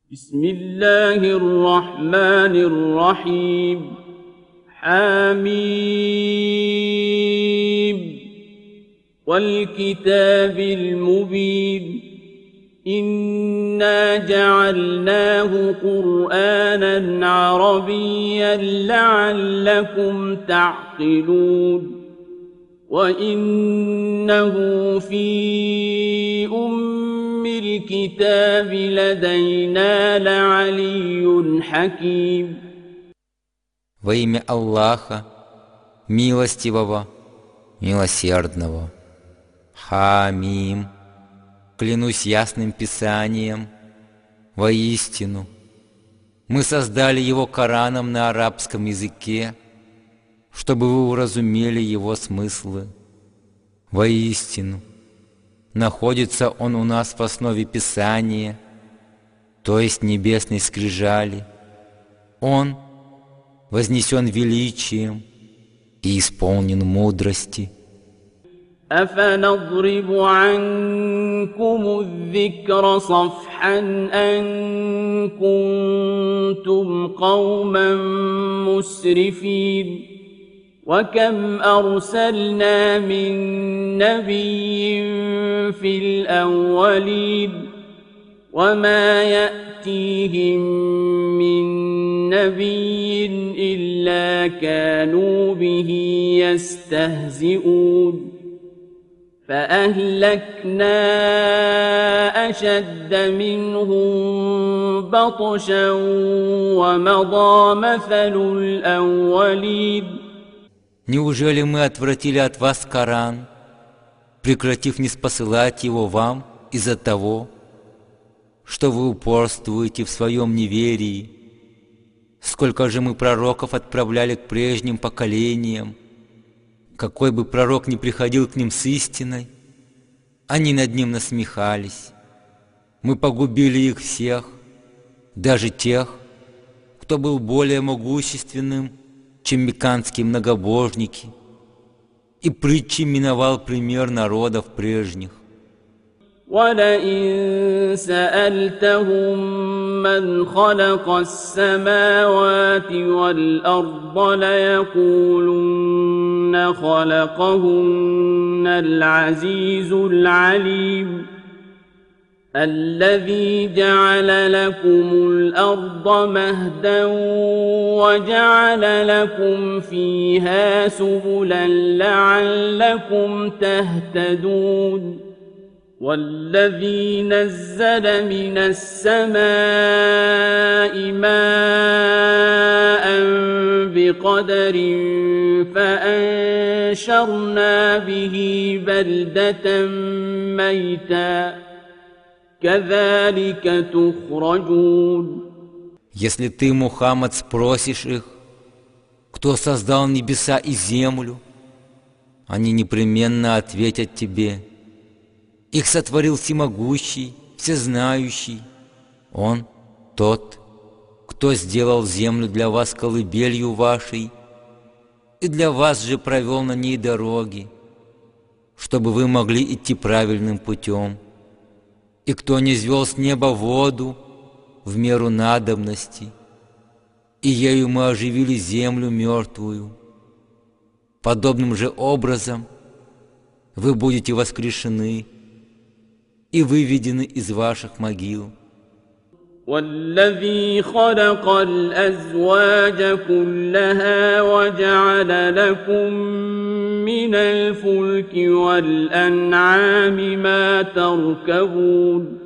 بسم الله الرحمن الرحيم حميم والكتاب المبين إنا جعلناه قرآنا عربيا لعلكم تعقلون وإنه في الكتاب لدينا لعلي حكيم. Во имя Аллаха, милостивого, милосердного. Хамим. Клянусь ясным Писанием, воистину, мы создали его Кораном на арабском языке, чтобы вы уразумели его смыслы. Воистину, находится он у нас в основе Писания, то есть небесной скрижали. Он вознесен величием и исполнен мудрости. أفنضرب عنكم الذكر صفحا أن كنتم قوما مسرفين وكم أرسلنا من نبي في الأولين وما يأتيهم من نبي إلا كانوا به يستهزئون فأهلكنا أشد منهم بطشا ومضى مثل الأولين. Неужели мы отвратили от вас Коран, прекратив не спосылать его вам из-за того, что вы упорствуете в своем неверии? Сколько же мы пророков отправляли к прежним поколениям? Какой бы пророк ни приходил к ним с истиной, они над ним насмехались. Мы погубили их всех, даже тех, кто был более могущественным, чем мекканские многобожники, и притчи миновал пример народов прежних. وَلَئِن سَأَلْتَهُم مَّنْ خَلَقَ السَّمَاوَاتِ وَالْأَرْضَ لَيَقُولُنَّ خَلَقَهُنَّ الْعَزِيزُ الْعَلِيمُ الذي جعل لكم الأرض مهدا وجعل لكم فيها سبلا لعلكم تهتدون والذي نزل من السماء ماء بقدر فأنشرنا به بلدة ميتا كذلك تخرجون. Если ты, Мухаммад, спросишь их, кто создал небеса и землю, они непременно ответят тебе: их сотворил всемогущий, всезнающий. Он тот, кто сделал землю для вас колыбелью вашей, и для вас же провел на ней дороги, чтобы вы могли идти правильным путем. И кто низвел с неба воду в меру надобности, и ею мы оживили землю мертвую. Подобным же образом вы будете воскрешены и выведены из ваших могил. والذي خلق الأزواج كلها وجعل لكم من الفلك والأنعام ما تركبون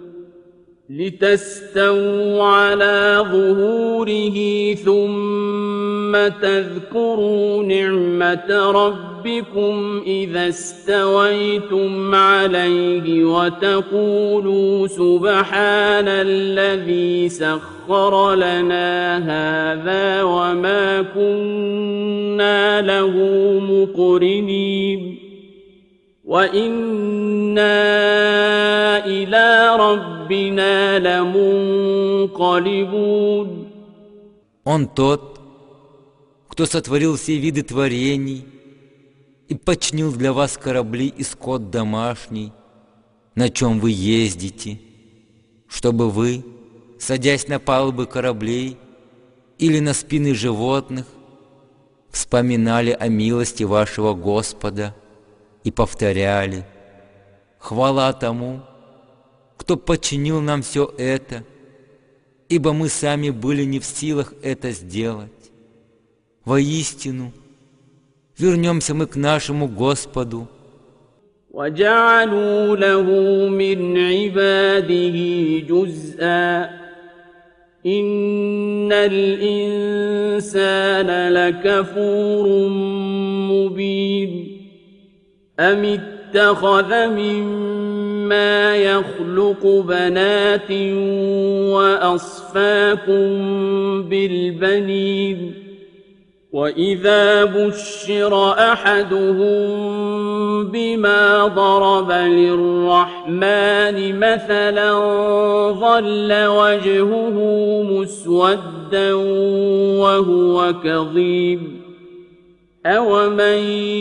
لتستووا على ظهوره ثم تذكروا نعمة ربكم إذا استويتم عليه وتقولوا سبحان الذي سخر لنا هذا وما كنا له مقرنين وإنا إلى ربنا لمنقلبون. Он тот, кто сотворил все виды творений и починил для вас корабли и скот домашний, на чем вы ездите, чтобы вы садясь на палубы кораблей или на спины животных, вспоминали о милости вашего Господа и повторяли: «Хвала тому, кто подчинил нам все это, ибо мы сами были не в силах это сделать. Воистину, вернемся мы к нашему Господу». وجعلوا له من عباده جزءا إن الإنسان لكفور مبين أم اتخذ مما يخلق بنات وأصفاكم بالبنين وإذا بشر أحدهم بما ضرب للرحمن مثلا ظل وجهه مسودا وهو كظيم أومن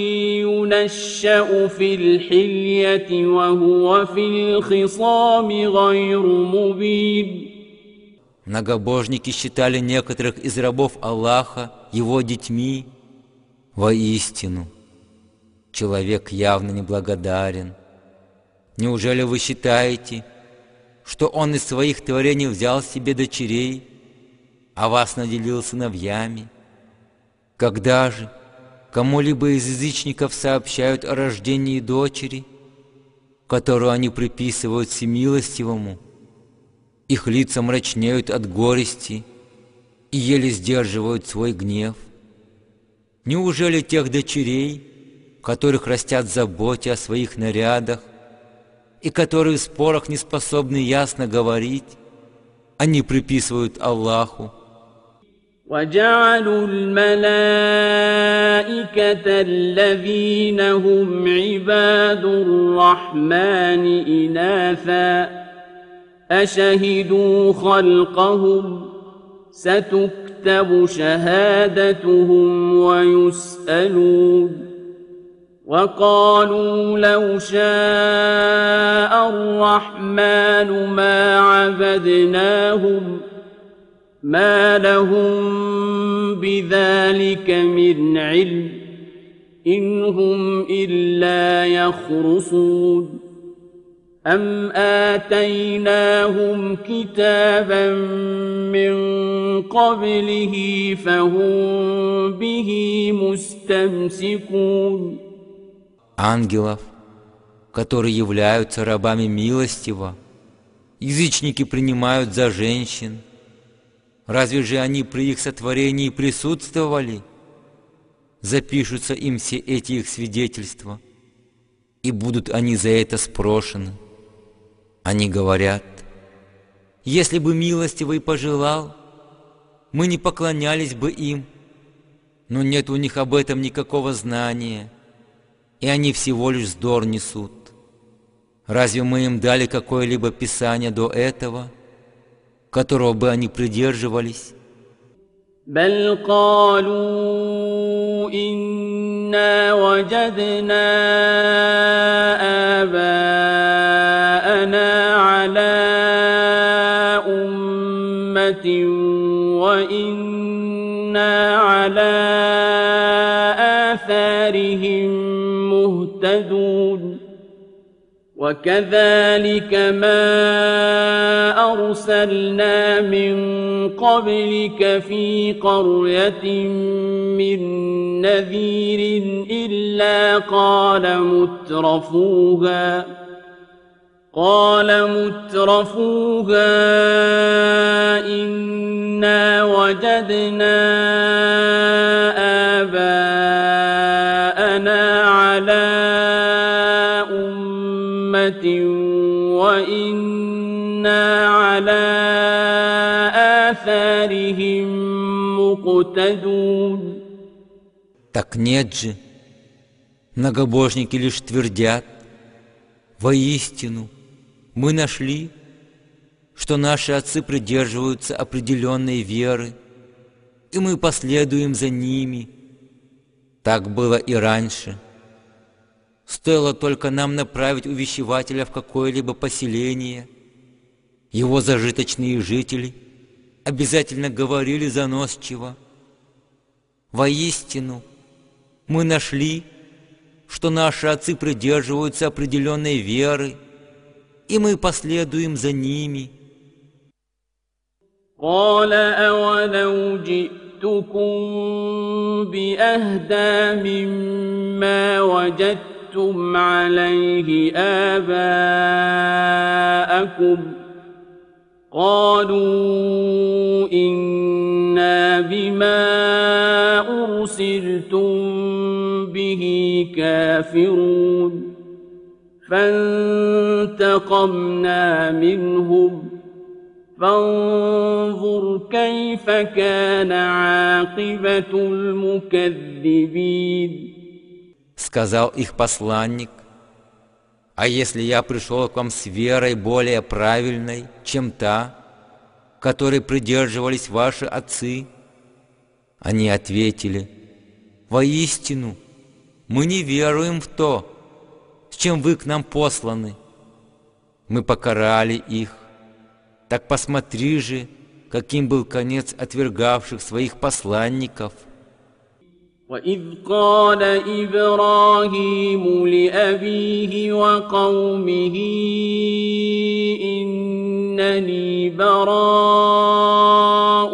ينشأ في الحلية وهو في الخصام غير مبين. Многобожники считали некоторых из рабов Аллаха Его детьми. Воистину, человек явно неблагодарен. Неужели вы считаете, что он из своих творений взял себе дочерей, а вас наделил сыновьями? Когда же кому-либо из язычников сообщают о рождении дочери, которую они приписывают Всемилостивому, их лица мрачнеют от горести и еле сдерживают свой гнев. Неужели тех дочерей, которых растят в заботе о своих нарядах и которые в спорах не способны ясно говорить, они приписывают Аллаху? وجعلوا الملائكة الذين هم عباد الرحمن إناثا أشهدوا خلقهم ستكتب شهادتهم ويسألون وقالوا لو شاء الرحمن ما عبدناهم ما لهم بذلك من علم إن هم إلا يخرصون أم آتيناهم كتابا من قبله فهم به مستمسكون. Ангелов, которые являются рабами милостива, язычники принимают за женщин. Разве же они при их сотворении присутствовали? Запишутся им все эти их свидетельства, и будут они за это спрошены. Они говорят: если бы милостивый пожелал, мы не поклонялись бы им, но нет у них об этом никакого знания, и они всего лишь вздор несут. Разве мы им дали какое-либо писание до этого, которого бы они придерживались? بل قالوا إنا وجدنا آباءنا على أمة وإنا على آثارهم مهتدون وكذلك ما أرسلنا من قبلك في قرية من نذير إلا قال مترفوها إنا وجدنا آباءنا على أمة وإنا على آثارهم مقتدون. Так нет же, многобожники лишь твердят: воистину, мы нашли, что наши отцы придерживаются определенной веры, и мы последуем за ними. Так было и раньше. Стоило только нам направить увещевателя в какое-либо поселение, Его зажиточные жители обязательно говорили заносчиво: «Воистину, мы нашли, что наши отцы придерживаются определенной веры, и мы последуем за ними». قال أولو جئتكم بأهدى مما وجدتم عليه آباءكم قالوا إنا بما أرسلتم به كافرون فانتقمنا منهم فانظر كيف كان عاقبة المكذبين. Сказал их посланник: «А если я пришел к вам с верой более правильной, чем та, которой придерживались ваши отцы?» Они ответили: «Воистину, мы не веруем в то, с чем вы к нам посланы. Мы покарали их. Так посмотри же, каким был конец отвергавших своих посланников». وَإِذْ قَالَ إِبْرَاهِيمُ لِأَبِيهِ وَقَوْمِهِ إِنَّنِي بَرَاءٌ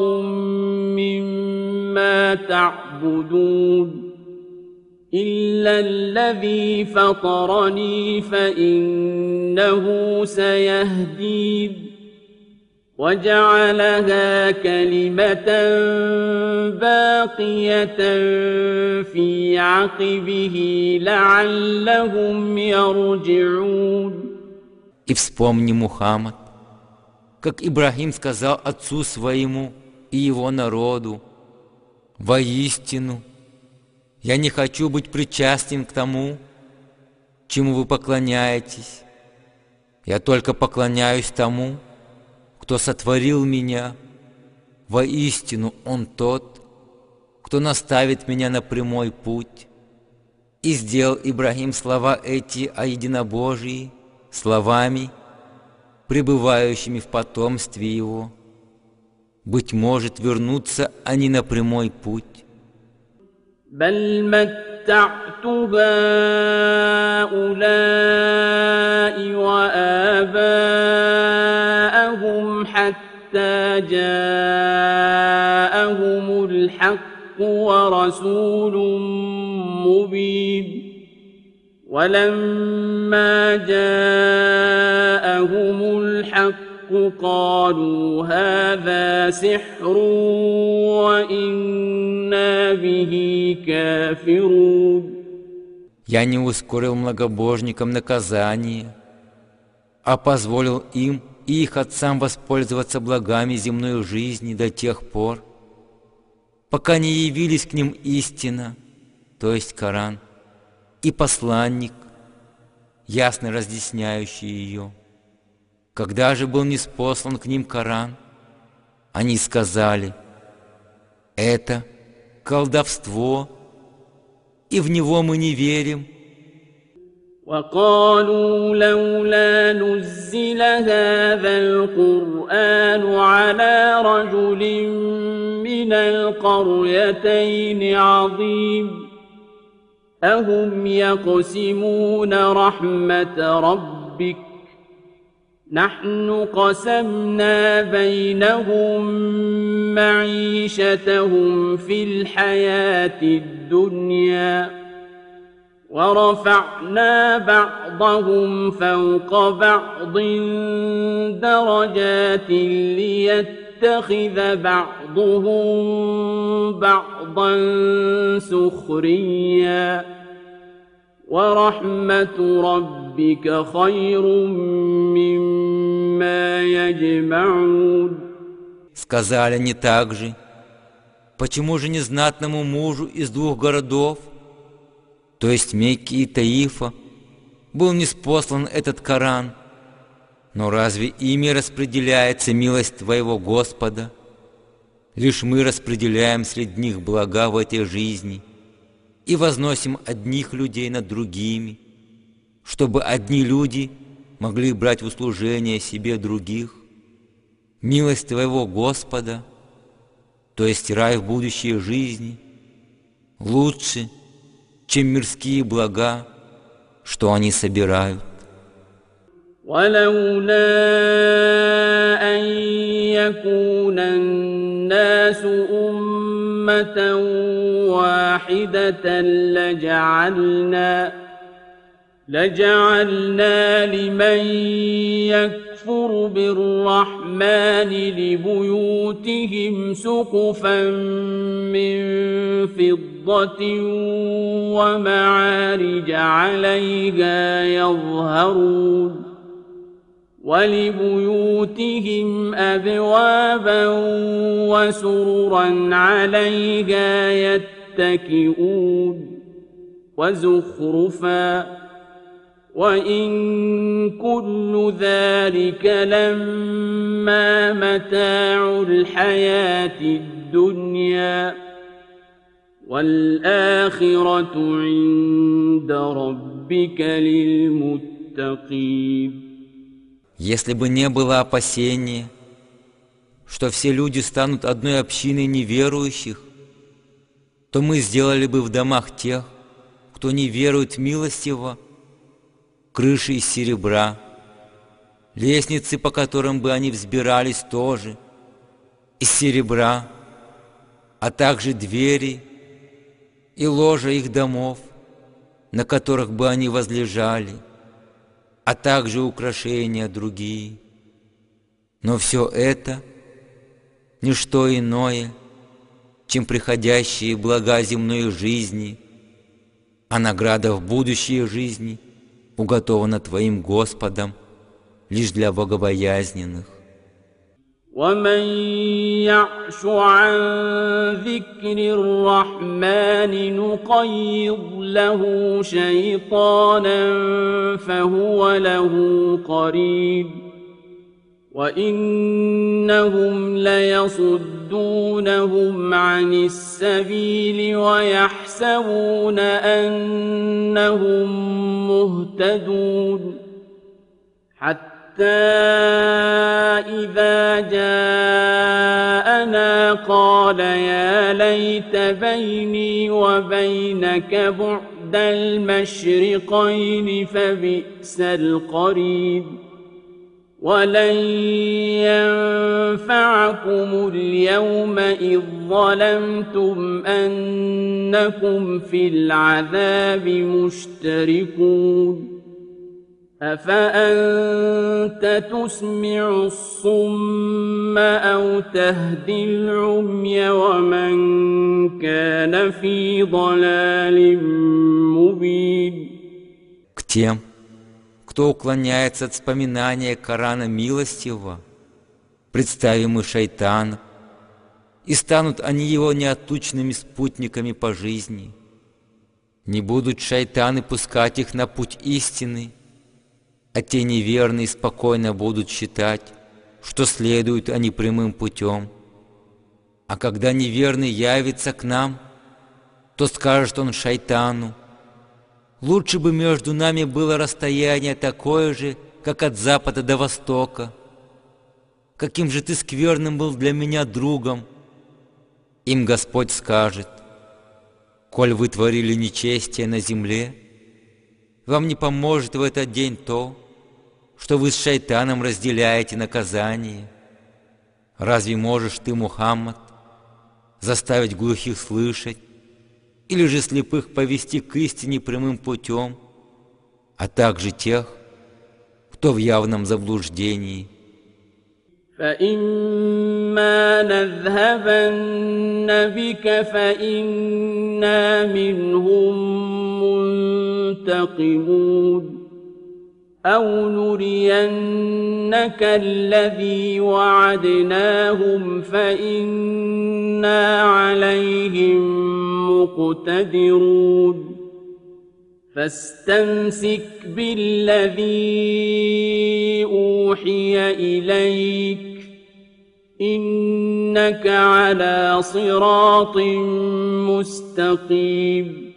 مِّمَّا تَعْبُدُونَ إِلَّا الَّذِي فَطَرَنِي فَإِنَّهُ سَيَهْدِينِ وَجَعَلَهَا كَلِمَةً باقية في عقبه لعلهم يرجعون. И вспомни, Мухаммад, как Ибрахим сказал отцу своему и его народу: «Воистину, я не хочу быть причастен к тому, чему вы поклоняетесь. Я только поклоняюсь тому, кто сотворил меня. Воистину, Он тот, кто наставит меня на прямой путь». И сделал Ибрахим слова эти о единобожии словами, пребывающими в потомстве его. Быть может, вернутся они на прямой путь. بل متعت هؤلاء وآباءهم حتى جاءهم الحق ورسول مبين ولما جاءهم الحق قالوا هذا سحر وإنا به كافرون. Я не ускорил многобожникам наказание, а позволил им и их отцам воспользоваться благами земной жизни до тех пор, пока не явились к ним истина, то есть Коран, и посланник, ясно разъясняющий ее. Когда же был ниспослан к ним Коран, они сказали: «Это колдовство, и в него мы не верим». وقالوا لولا نزل هذا القرآن على رجل من القريتين عظيم أهم يقسمون رحمة ربك نحن قسمنا بينهم معيشتهم في الحياة الدنيا ورفعنا بعضهم فوق بعض درجات ليتخذ بعضهم بعضا سخريا ورحمة ربك خير مما يجمعون. Сказали они также: почему же незнатному мужу из двух городов, то есть Мекки и Таифа, был ниспослан этот Коран? Но разве ими распределяется милость твоего Господа? Лишь мы распределяем среди них блага в этой жизни и возносим одних людей над другими, чтобы одни люди могли брать в услужение себе других. Милость твоего Господа, то есть рай в будущей жизни, лучше, чем мирские блага, что они собирают. ولولا أن يكون الناس أمة واحدة لجعلنا لمن يكفر بالرحمن لبيوتهم سقفا من فضة ومعارج عليها يظهرون ولبيوتهم أبوابا وسررا عليها يتكئون وزخرفا وإن كل ذلك لما متاع الحياة الدنيا والآخرة عند ربك للمتقين. Если бы не было опасения, что все люди станут одной общиной неверующих, то мы сделали бы в домах тех, кто не верует милостиво, крыши из серебра, лестницы, по которым бы они взбирались, тоже из серебра, а также двери и ложа их домов, на которых бы они возлежали, а также украшения другие. Но все это — ничто иное, чем приходящие блага земной жизни, а награда в будущей жизни уготована Твоим Господом лишь для богобоязненных. ومن يعش عن ذكر الرحمن نقيض له شيطانا فهو له قرين وإنهم ليصدونهم عن السبيل ويحسبون أنهم مهتدون حتى إذا جاءنا قال يا ليت بيني وبينك بعد المشرقين فبئس القرين ولن ينفعكم اليوم إذ ظلمتم أنكم في العذاب مشتركون أفأنت تسمع الصم أو تهدي العمي ومن كان في ضلال مبين. К тем, кто уклоняется от вспоминания Корана милостивого, представим и шайтанов, и станут они его неотлучными спутниками по жизни. Не будут шайтаны пускать их на путь истины, а те неверные спокойно будут считать, что следуют они прямым путем. А когда неверный явится к нам, то скажет он шайтану: лучше бы между нами было расстояние такое же, как от запада до востока. Каким же ты скверным был для меня другом. Им Господь скажет: коль вы творили нечестие на земле, вам не поможет в этот день то, что вы с шайтаном разделяете наказание. Разве можешь ты, Мухаммад, заставить глухих слышать, или же слепых повести к истине прямым путем, а также тех, кто в явном заблуждении? فإما نذهبن بك فإنا منهم منتقمون أو نرينك الذي وعدناهم فإنا عليهم مقتدرون فاستمسك بالذي أوحي إليك إنك على صراط مستقيم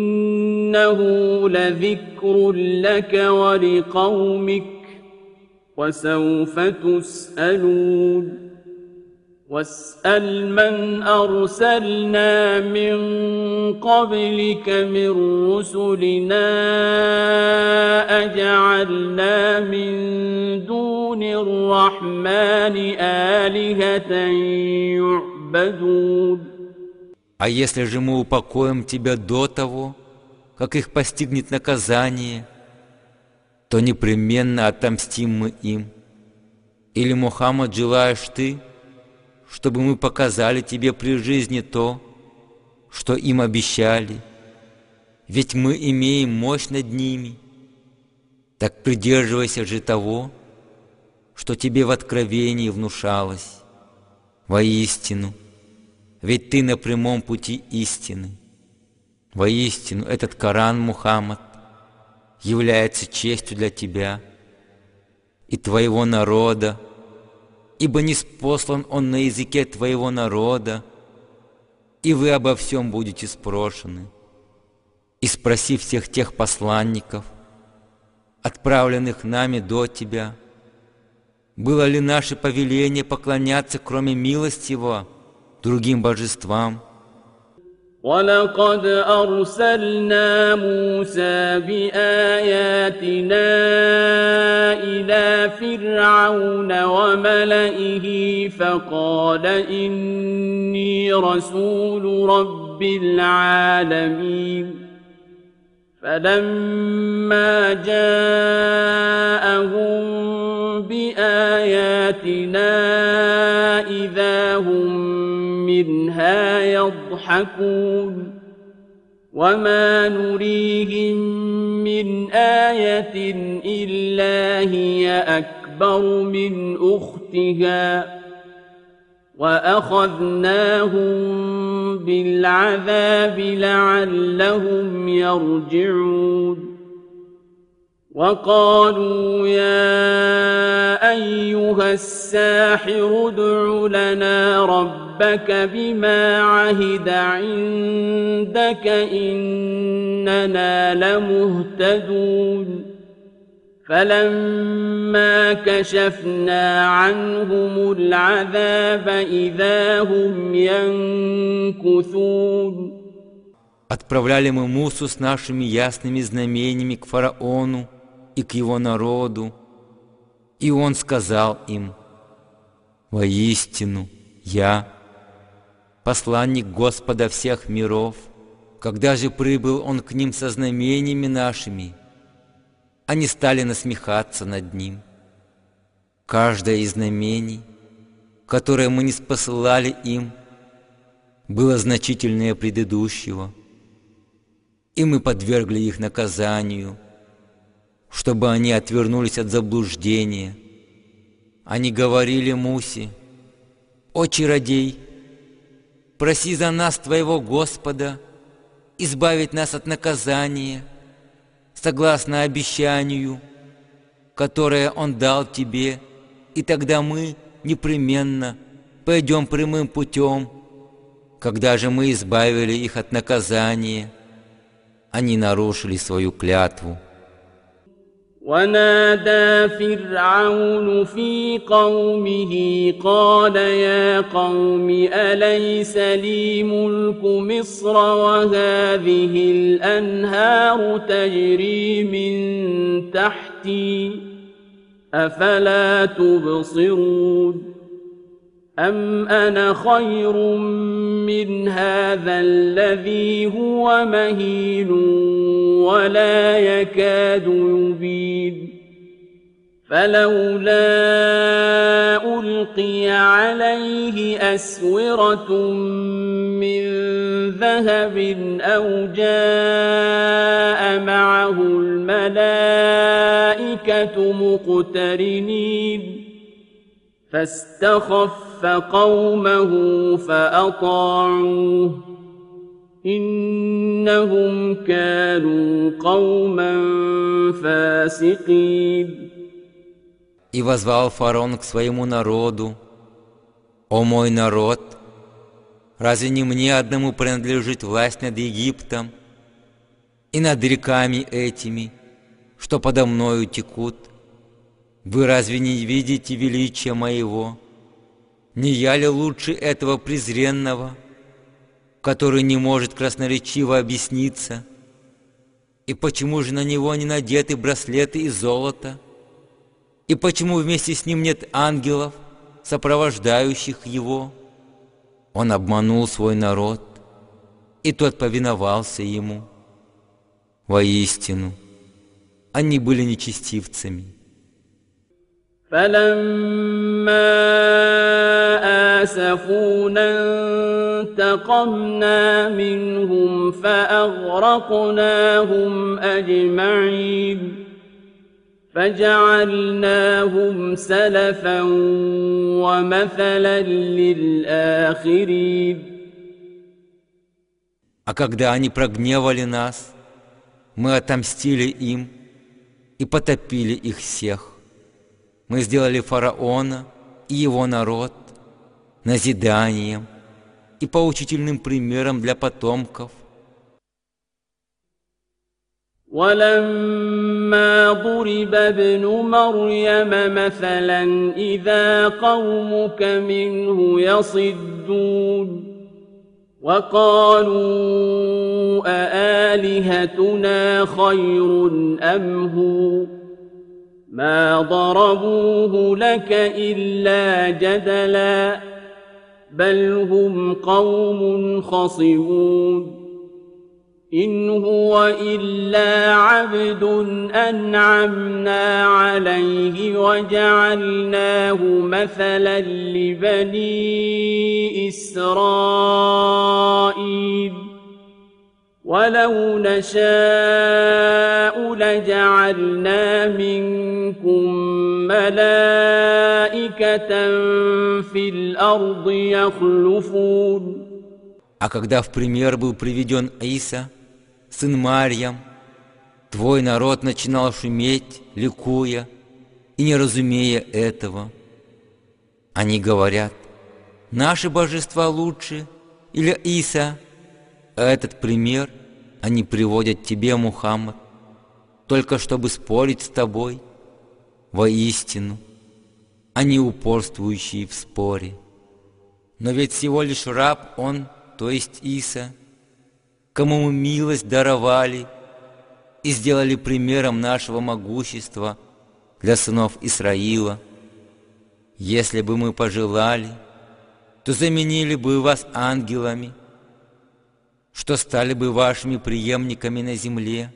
وإنه لذكر لك ولقومك وسوف تسألون واسأل من أرسلنا من قبلك من رسلنا أجعلنا من دون الرحمن آلهة يعبدون. А если же мы упокоим тебя до того, как их постигнет наказание, то непременно отомстим мы им. Или, Мухаммад, желаешь ты, чтобы мы показали тебе при жизни то, что им обещали? Ведь мы имеем мощь над ними. Так придерживайся же того, что тебе в откровении внушалось. Воистину, ведь ты на прямом пути истины. Воистину, этот Коран, Мухаммад, является честью для тебя и твоего народа, ибо ниспослан он на языке твоего народа, и вы обо всем будете спрошены. И спроси всех тех посланников, отправленных нами до тебя, было ли наше повеление поклоняться, кроме милостивого, другим божествам? وَلَقَدْ أَرْسَلْنَا مُوسَى بِآيَاتِنَا إِلَى فِرْعَوْنَ وَمَلَئِهِ فَقَالَ إِنِّي رَسُولُ رَبِّ الْعَالَمِينَ فَلَمَّا جَاءَهُم بِآيَاتِنَا إِذَا هُم منها يضحكون وما نريهم من آية إلا هي أكبر من أختها وأخذناهم بالعذاب لعلهم يرجعون. وقالوا يا أيها الساحر ادع لنا ربك بما عهد عندك إننا لمهتدون. فلما كشفنا عنهم العذاب إذا هم ينكثون. Отправляли мы Мусу с нашими ясными знамениями к фараону и к его народу, и он сказал им: «Воистину, я, посланник Господа всех миров». Когда же прибыл он к ним со знамениями нашими, они стали насмехаться над ним. Каждое из знамений, которое мы ниспосылали им, было значительнее предыдущего, и мы подвергли их наказанию, чтобы они отвернулись от заблуждения. Они говорили Мусе: «О чародей, проси за нас твоего Господа избавить нас от наказания, согласно обещанию, которое Он дал тебе, и тогда мы непременно пойдем прямым путем». Когда же мы избавили их от наказания, они нарушили свою клятву. ونادى فرعون في قومه قال يا قوم أليس لي ملك مصر وهذه الأنهار تجري من تحتي أفلا تبصرون أم أنا خير من هذا الذي هو مهين ولا يكاد يبين فلولا ألقي عليه أسورة من ذهب أو جاء معه الملائكة مقترنين فاستخف قومه فأطاعوه إنهم كانوا قوما فاسقين. И возвал фараон к своему народу: «О мой народ, разве не мне одному принадлежит власть над Египтом и над реками этими, что подо мною текут? Вы разве не видите величия моего? Не я ли лучше этого презренного, который не может красноречиво объясниться? И почему же на него не надеты браслеты из золота? И почему вместе с ним нет ангелов, сопровождающих его? Он обманул свой народ, и тот повиновался ему. Воистину, они были нечестивцами. فلما آسفونا انتقمنا منهم فأغرقناهم أجمعين فجعلناهم سلفا ومثلا للآخرين. А когда они прогневали нас, мы отомстили им и потопили их всех. Мы сделали фараона и его народ назиданием и поучительным примером для потомков. ولما ضرب ابن مريم مثلا إذا قومك منه يصدون وقالوا أآلهتنا خير أم هو ما ضربوه لك إلا جدلا بل هم قوم خصمون إن هو إلا عبد أنعمنا عليه وجعلناه مثلا لبني إسرائيل ولو نشاء لجعلنا منكم ملائكة في الأرض يخلفون. А когда в пример был приведен Иса, сын Марьям, твой народ начинал шуметь, ликуя, и не разумея этого. Они говорят: наши божества лучше, или Иса. А этот пример они приводят тебе, Мухаммад, только чтобы спорить с тобой. Воистину, они упорствующие в споре. Но ведь всего лишь раб он, то есть Иса, кому мы милость даровали и сделали примером нашего могущества для сынов Исраила. Если бы мы пожелали, то заменили бы вас ангелами, что стали бы вашими преемниками на земле.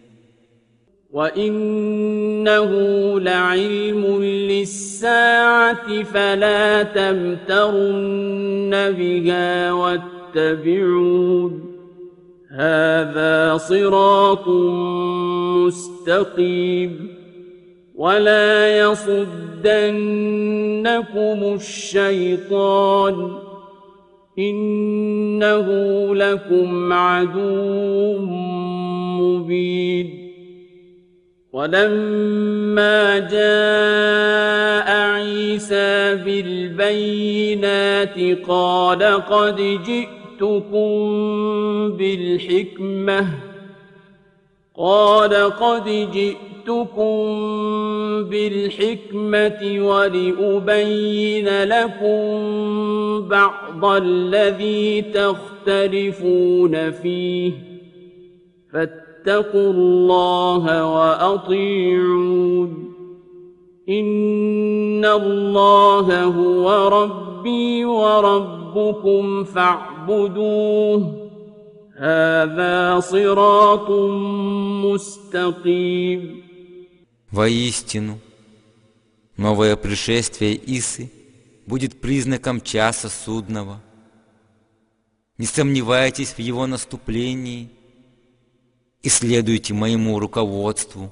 وَإِنَّهُ لَعِلْمٌ لِلسَّاعَةِ فَلَا تَمْتَرُنَّ بِهَا وَاتَّبِعُونِ هَذَا صِرَاطٌ مُسْتَقِيمٌ وَلَا يَصُدَّنَّكُمُ الشَّيْطَانُ إِنَّهُ لَكُمْ عَدُوٌّ مُبِينٌ. ولما جاء عيسى بالبينات قال قد جئتكم بالحكمة ولأبين لكم بعض الذي تختلفون فيه فاتقوا الله وأطيعون إن الله هو ربي وربكم فاعبدوه هذا صراط مستقيم. Воистину, новое пришествие Исы будет признаком часа судного. Не сомневайтесь в его наступлении и следуйте моему руководству.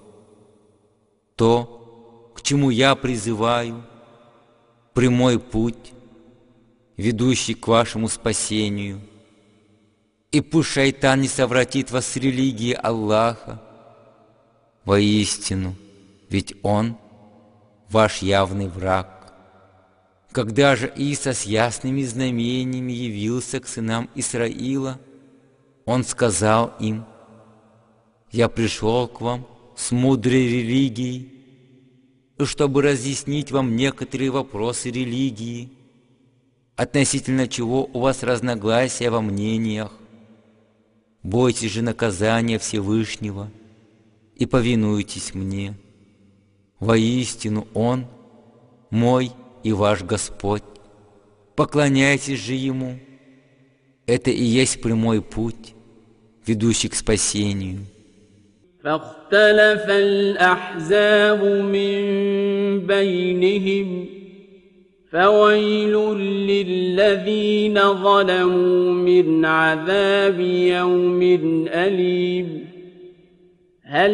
То, к чему я призываю, прямой путь, ведущий к вашему спасению. И пусть шайтан не совратит вас с религии Аллаха. Воистину, ведь он ваш явный враг. Когда же Иса с ясными знамениями явился к сынам Исраила, он сказал им: «Я пришел к вам с мудрой религией, и чтобы разъяснить вам некоторые вопросы религии, относительно чего у вас разногласия во мнениях. Бойтесь же наказания Всевышнего и повинуйтесь мне. Воистину Он мой и ваш Господь. Поклоняйтесь же Ему. Это и есть прямой путь, ведущий к спасению. فاختلف الأحزاب من بينهم فويل للذين ظلموا من عذاب يوم أليم هل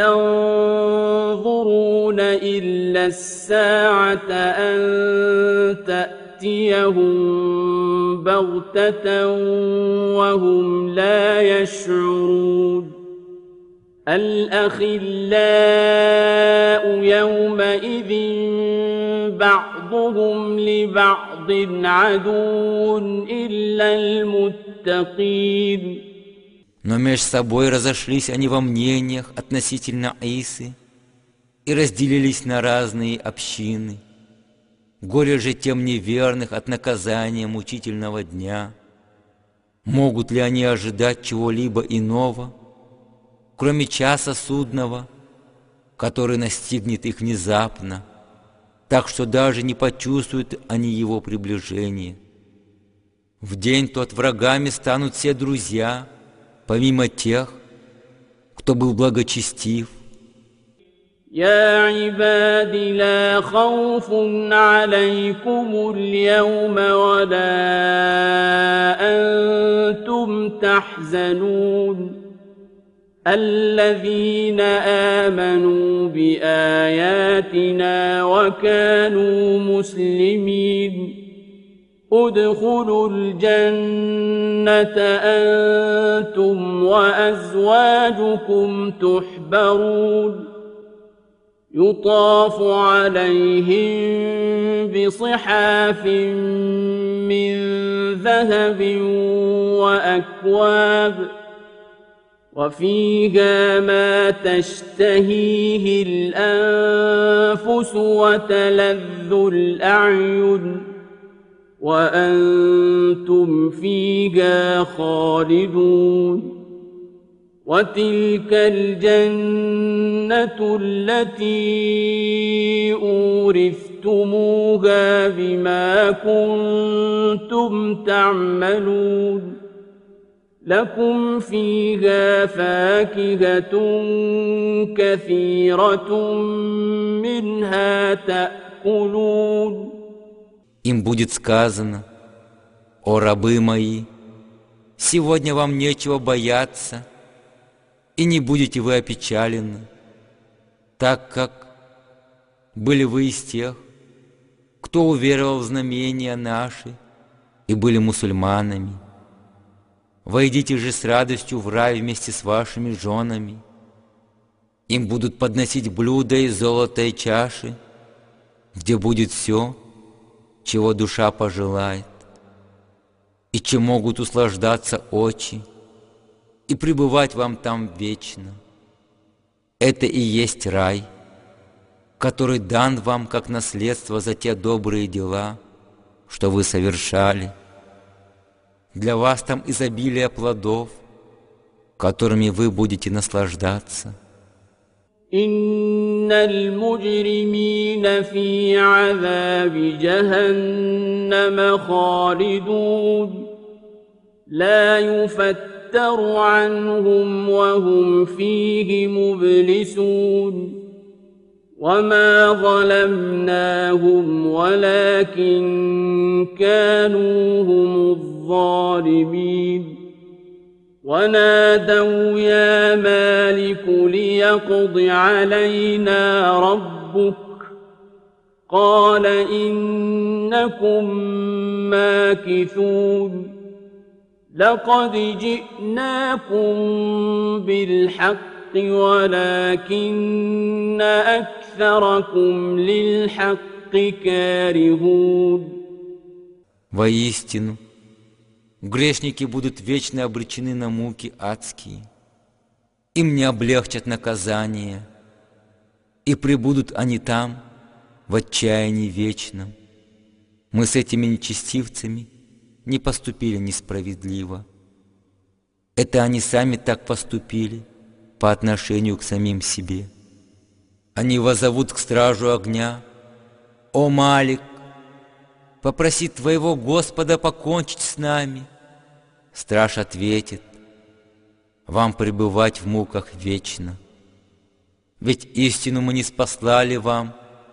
ينظرون إلا الساعة أن تأتيهم بغتة وهم لا يشعرون الأخلاء يومئذ بعضهم لبعض عدو إلا المتقين. Но между собой разошлись они во мнениях относительно Исы и разделились на разные общины. Горе же тем неверных от наказания мучительного дня. Могут ли они ожидать чего-либо иного, кроме часа судного, который настигнет их внезапно, так что даже не почувствуют они его приближения? В день тот врагами станут все друзья, помимо тех, кто был благочестив. يا عباد لا خوف عليكم اليوم ولا أنتم تحزنون الذين آمنوا بآياتنا وكانوا مسلمين ادخلوا الجنة أنتم وأزواجكم تحبرون يطاف عليهم بصحاف من ذهب وأكواب وفيها ما تشتهيه الأنفس وتلذ الأعين وأنتم فيها خالدون وتلك الجنة التي أورثتموها بما كنتم تعملون لكم فيها فاكهة كثيرة منها تأكلون. Им будет сказано: «О рабы мои, сегодня вам нечего бояться, и не будете вы опечалены, так как были вы из тех, кто уверовал в знамения наши и были мусульманами. Войдите же с радостью в рай вместе с вашими женами. Им будут подносить блюда из золотой чаши, где будет все, чего душа пожелает, и чем могут услаждаться очи, и пребывать вам там вечно. Это и есть рай, который дан вам как наследство за те добрые дела, что вы совершали. Для вас там изобилие плодов, которыми вы будете наслаждаться». إن المجرمين في عذاب جهنم خالدون لا يفتر عنهم وهم فيه مبلسون وما ظلمناهم ولكن كانوا هم الظالمين ونادوا يا مالك ليقض علينا ربك قال إنكم ماكثون لقد جئناكم بالحق ولكن أكثركم للحق كارهون. Воистину, грешники будут вечно обречены на муки адские, им не облегчат наказание, и пребудут они там в отчаянии вечном. Мы с этими нечестивцами не поступили несправедливо. Это они сами так поступили по отношению к самим себе. Они воззовут к стражу огня: «О Малик, попроси твоего Господа покончить с нами». Страж ответит: «Вам пребывать в муках вечно. Ведь истину мы не спаслали вам,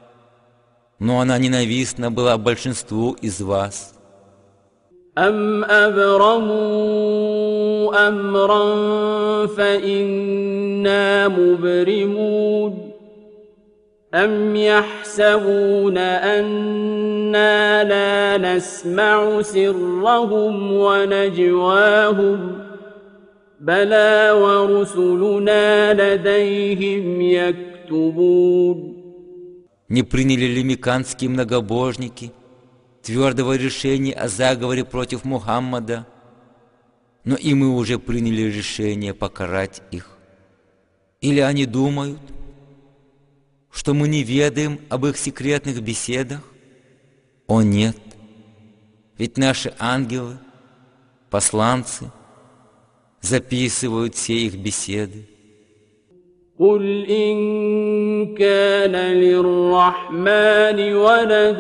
но она ненавистна была большинству из вас». أَمْ أَبْرَمُوا أَمْرًا فَإِنَّا مُبْرِمُونَ أَمْ يَحْسَبُونَ أَنَّا لَا نَسْمَعُ سِرَّهُمْ وَنَجْوَاهُمْ بَلَى وَرُسُلُنَا لَدَيْهِمْ يَكْتُبُونَ. Не приняли ли мекканские многобожники твердого решения о заговоре против Мухаммада? Но и мы уже приняли решение покарать их. Или они думают, что мы не ведаем об их секретных беседах? О нет! Ведь наши ангелы, посланцы, записывают все их беседы. قُلْ إِن كَانَ لِلرَّحْمَنِ وَلَدٌ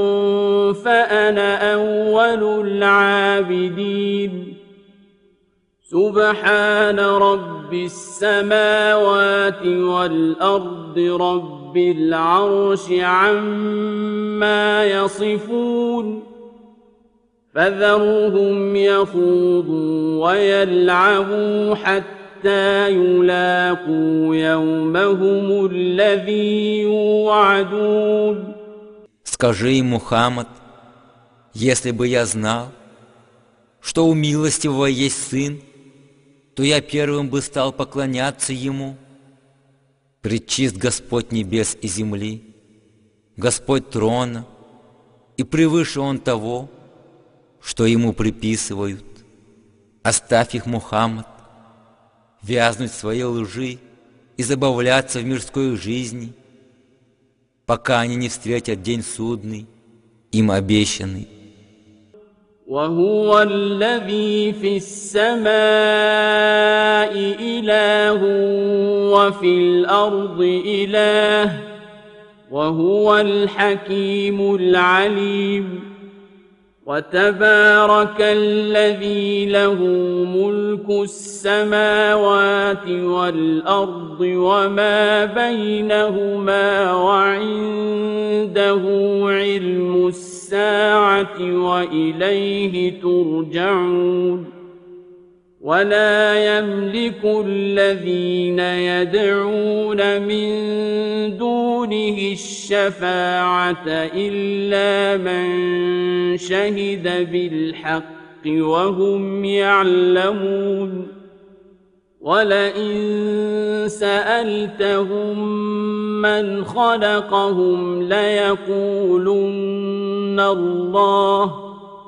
فَأَنَا أَوَّلُ الْعَابِدِينَ سُبْحَانَ رَبِّ السَّمَاوَاتِ وَالْأَرْضِ رَبِّ الْعَرْشِ عَمَّا يَصِفُونَ فَذَرْهُمْ يَخُوضُوا وَيَلْعَبُوا حَتَّى يلاقوا يومهم الذي يوعدون. Скажи им, Мухаммад, если бы я знал, что у милостивого есть сын, то я первым бы стал поклоняться ему. Предчист Господь небес и земли, Господь трона, и превыше Он того, что Ему приписывают. Оставь их, Мухаммад, вязнуть в своей лжи и забавляться в мирской жизни, пока они не встретят день судный, им обещанный. وهو الذي في السماء إله وفي الأرض إله وهو الحكيم العليم وتبارك الذي له ملك السماوات والأرض وما بينهما وعنده علم الساعة وإليه ترجعون ولا يملك الذين يدعون من دونه الشفاعة إلا من شهد بالحق وهم يعلمون ولئن سألتهم من خلقهم ليقولن الله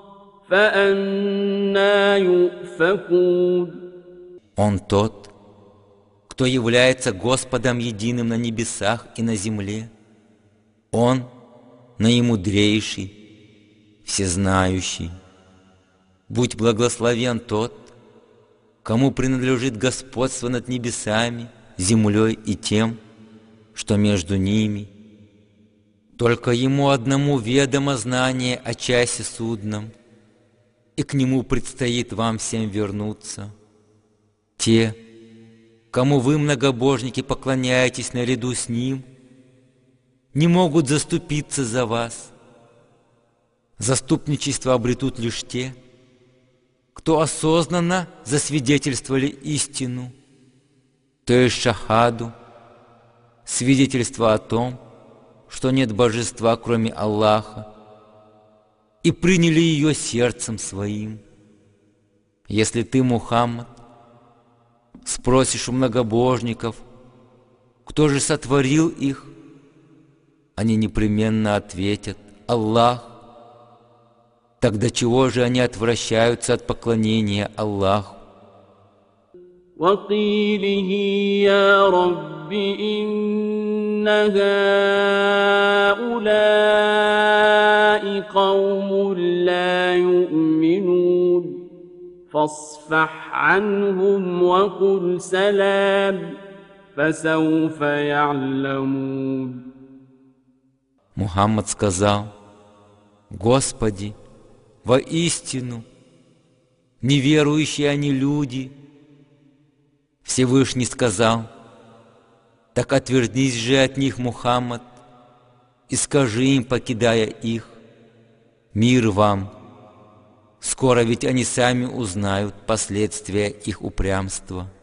فأنى يؤفكون. Он тот, кто является Господом единым на небесах и на земле. Он наимудрейший, всезнающий. Будь благословен тот, кому принадлежит господство над небесами, землей и тем, что между ними. Только Ему одному ведомо знание о часе судном, и к Нему предстоит вам всем вернуться. Те, кому вы, многобожники, поклоняетесь наряду с Ним, не могут заступиться за вас. Заступничество обретут лишь те, кто осознанно засвидетельствовали истину, то есть шахаду, свидетельство о том, что нет божества, кроме Аллаха, и приняли ее сердцем своим. Если ты, Мухаммад, спросишь у многобожников, кто же сотворил их, они непременно ответят: Аллах. Тогда чего же они отвращаются от поклонения Аллаху? وقيله يا رب إن هؤلاء قوم لا يؤمنون فاصفح عنهم وقل سلام فسوف يعلمون. Мухаммад сказал: Господи, воистину, неверующие они люди. Всевышний сказал: так отвернись же от них, Мухаммад, и скажи им, покидая их: мир вам. Скоро ведь они сами узнают последствия их упрямства.